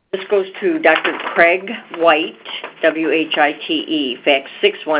This goes to Dr. Craig White, W-H-I-T-E, fax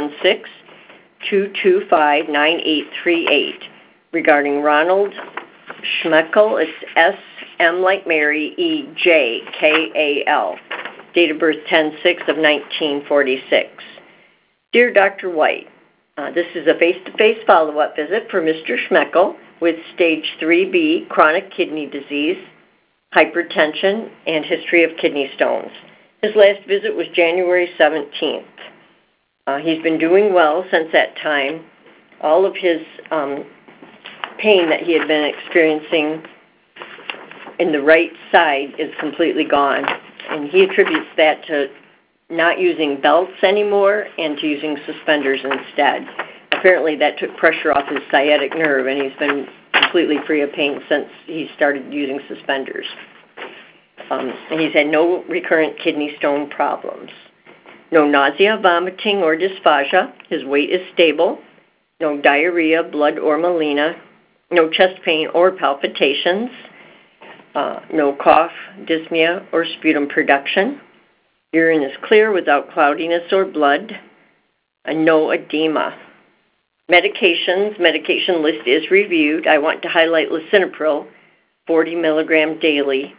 616-225-9838, regarding Ronald Schmeckel. It's S-M like Mary, E-J-K-A-L. Date of birth 10/6 of 1946. Dear Dr. White, this is a face-to-face follow-up visit for Mr. Schmeckel with stage 3B chronic kidney disease, hypertension, and history of kidney stones. His last visit was January 17th. He's been doing well since that time. All of his pain that he had been experiencing in the right side is completely gone, and he attributes that to not using belts anymore and to using suspenders instead. Apparently that took pressure off his sciatic nerve, and he's been completely free of pain since he started using suspenders. And he's had no recurrent kidney stone problems. No nausea, vomiting, or dysphagia. His weight is stable. No diarrhea, blood, or melena. No chest pain or palpitations. No cough, dyspnea, or sputum production. Urine is clear without cloudiness or blood. And no edema. Medication list is reviewed. I want to highlight lisinopril, 40 milligram daily.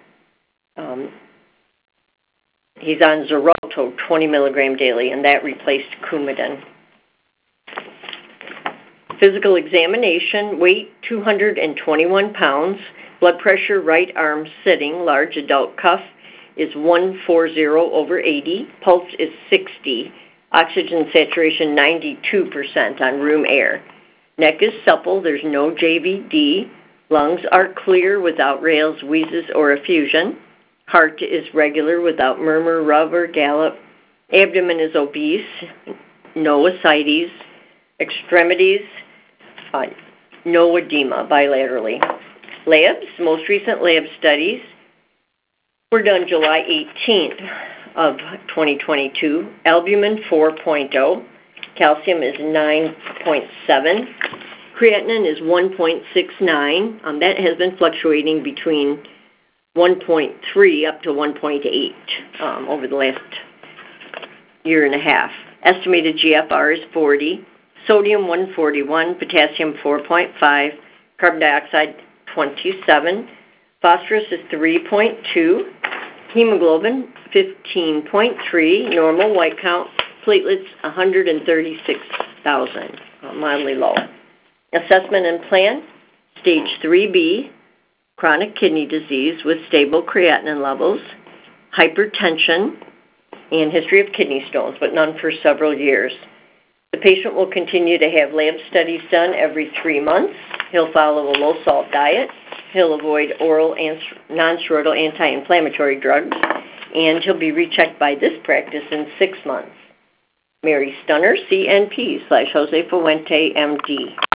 He's on Xarelto, 20 milligram daily, and that replaced Coumadin. Physical examination, weight 221 pounds, blood pressure right arm sitting, large adult cuff is 140/80, pulse is 60, oxygen saturation 92% on room air. Neck is supple, there's no JVD, lungs are clear without rales, wheezes, or effusion. Heart is regular without murmur, rub, or gallop. Abdomen is obese, no ascites. Extremities, no edema bilaterally. Labs, most recent lab studies were done July 18th of 2022. Albumin 4.0, calcium is 9.7, creatinine is 1.69. That has been fluctuating between 1.3 up to 1.8 over the last year and a half. Estimated GFR is 40, sodium 141, potassium 4.5, carbon dioxide 27, phosphorus is 3.2, hemoglobin 15.3, normal white count, platelets 136,000, mildly low. Assessment and plan, stage 3B, chronic kidney disease with stable creatinine levels, hypertension, and history of kidney stones, but none for several years. The patient will continue to have lab studies done every 3 months. He'll follow a low-salt diet. He'll avoid oral and non-steroidal anti-inflammatory drugs, and he'll be rechecked by this practice in 6 months. Mary Stunner, CNP /Jose Fuente, MD.